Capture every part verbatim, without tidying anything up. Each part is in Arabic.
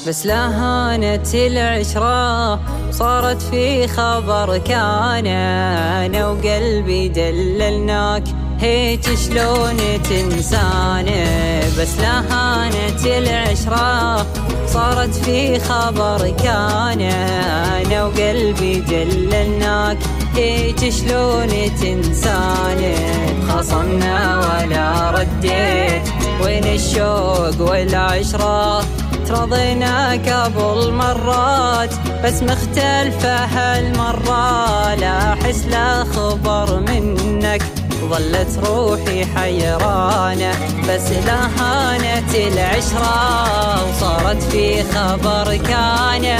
بس لا هانت العشرة صارت في خبر كان، أنا وقلبي دللناك هيك شلون تنساني. بس لا هانت العشرة صارت في خبر كان، أنا وقلبي دللناك هيك شلون تنساني. خصمنا ولا رديت وين الشوق والعشرة، ترضينا قبل مرات بس مختلفة هالمرة. لا أحس لا خبر منك ظلت روحي حيرانة، بس لا هانت العشرة وصارت في خبر كان.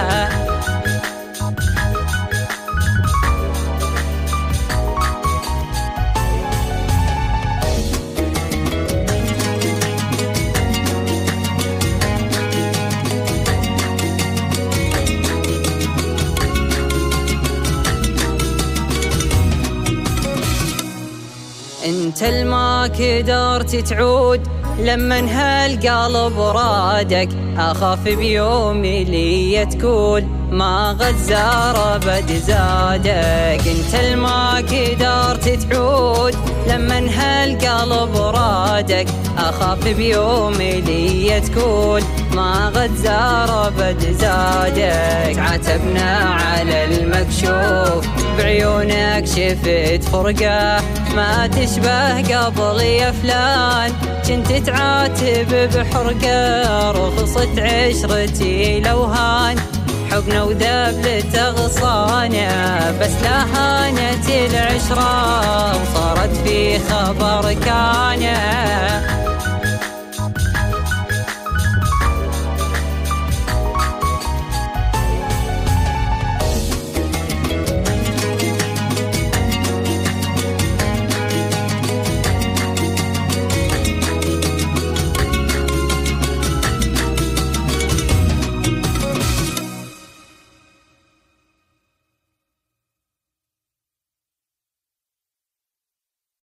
انت الما قدرت تعود لما هالقلب رادك، اخاف بيومي لي تقول ما غزار ابد زادك. انت الما قدرت تعود لما هالقلب رادك، اخاف بيومي لي تقول ما غزار ابد زادك. عاتبنا على المكشوف بعيونك شفت فرقه ما تشبه قبل يا فلان، كنت تعاتب بحرقه رخصت عشرتي لوهان، حقنا وذاب لتغصانه. بس لا هانت العشرة وصارت في خبر كان.